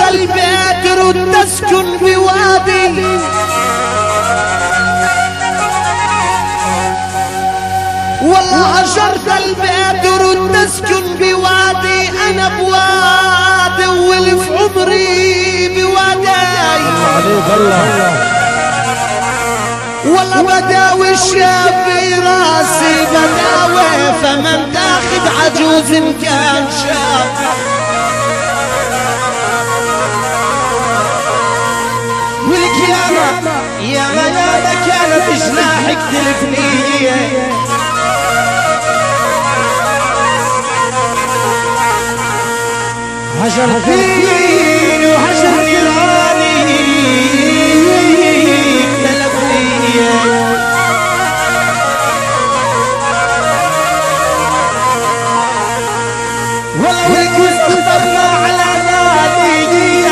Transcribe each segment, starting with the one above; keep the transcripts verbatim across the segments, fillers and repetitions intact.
البيت رد تسكن بوادي، والله هجرت البيت رد تسكن بوادي، انا بوادي والف عمري بوادي، والله بداوي الشاب في راسي بداوي، فمن تاخد عجوز ان كان شاب. ولك ياما ياما ياما كانت جناحك تلفني، هجرتيني وهجرني راني تلفني، والله ولك واستخدمنا على نادي،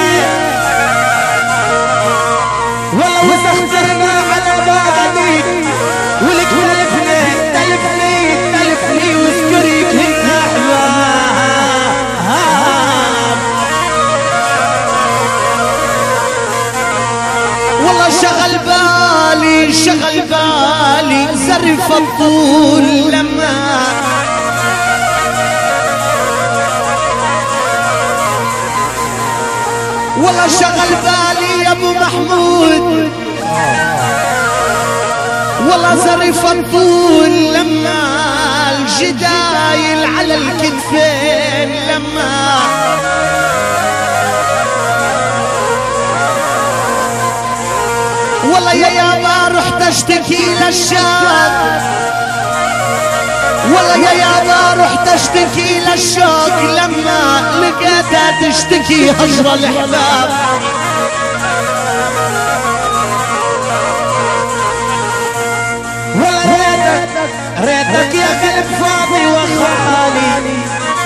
والله واستخدمنا على بادي، ولك تلفني تلفني تلفني واذكري كنا احباب. والله شغل بالي شغل بالي زرف الطول لما والله شغل بالي يا ابو محمود، والله زرف الطول لما الجدايل على الكتفين لما والله يا يابا رحت اشتكي للشاب، والله يا يابا رحت اشتكي للشوق لما لقيتها تشتكي هجر الاحباب. والله ريتك ريتك يا قلب فاضي وخالي،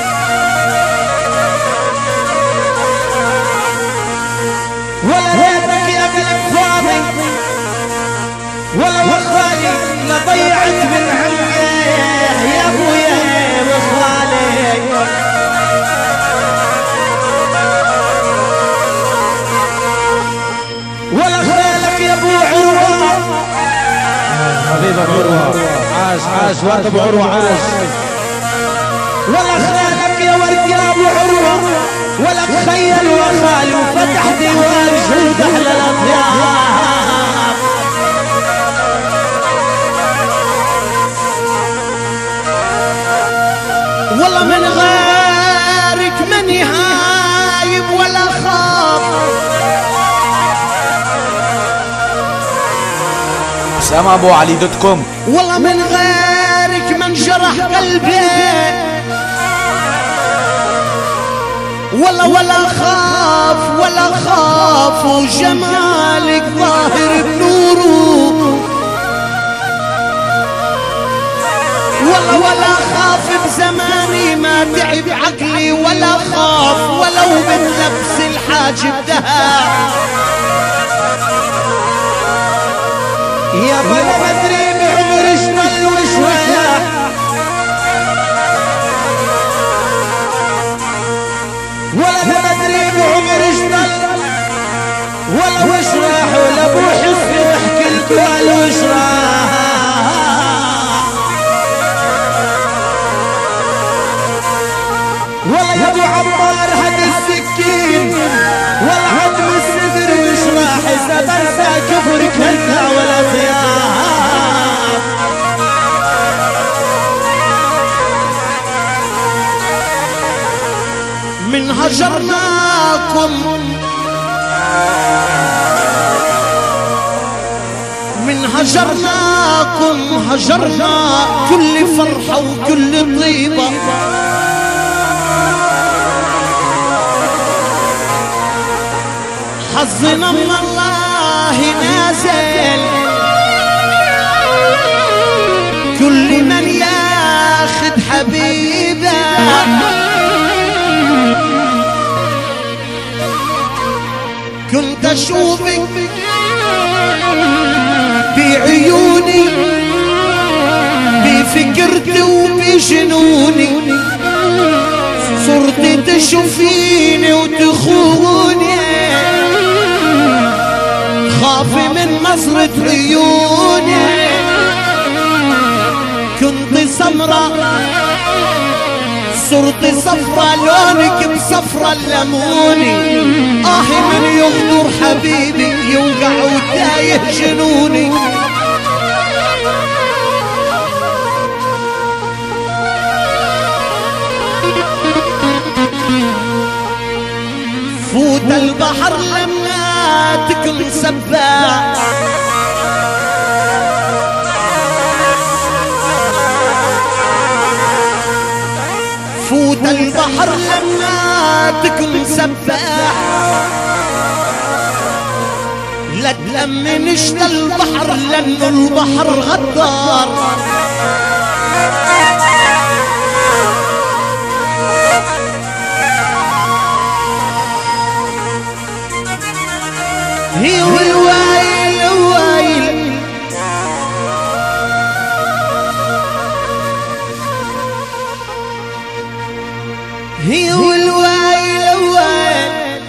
والله ريتك يا قلب فاضي والله وخالي، ما ضيعت من عمري يا ابويا وخالي. ولا خالك يا ابو عروه حبيب ابو عروه، عاش عاش وقت ابو عروه عاش. ولا خالك يا ورد يا ابو عروه، ولا تخيل وخالي وفتح ديوان جود احلى الاطياب. والله من غيرك ماني هايب ولا خاف، سامع ابو علي دوت كوم. والله من غيرك من جرح قلبي، والله ولا خاف ولا خاف، وجمالك ظاهر بنوره، والله ولا خاف بزماني ما تعب عقلي، ولا خاف ولو من لبس الحاجب دهاء. يا بلا بدري بعمر اشمل وشوية، ولا بدري بعمر اشمل ولا وشراح، ولا ابو حسن يحكي الكل وشراح. والله يا ابو عمار هد السكين والله عدم الصدر وشراح، اذا بنسى كفر كلا ولا ضياء. من هجرناكم من هجرناكم هجرنا كل فرحة وكل طيبة، حظنا من الله نازل، كل من ياخد حبيبه كنت اشوفك بعيوني بفكرتي وبجنوني، صرت تشوفيني وتخوني نظرة عيوني كنت سمرة صرت صفرة لونك بصفرة الليموني آه من يغدر حبيبي يوقع وتايه جنوني فوت البحر لما تكن سباع فوت البحر لما تكن سباح لا تلمنش للبحر لأنه البحر غدار هي والوايل الوايل هي والوايل الوايل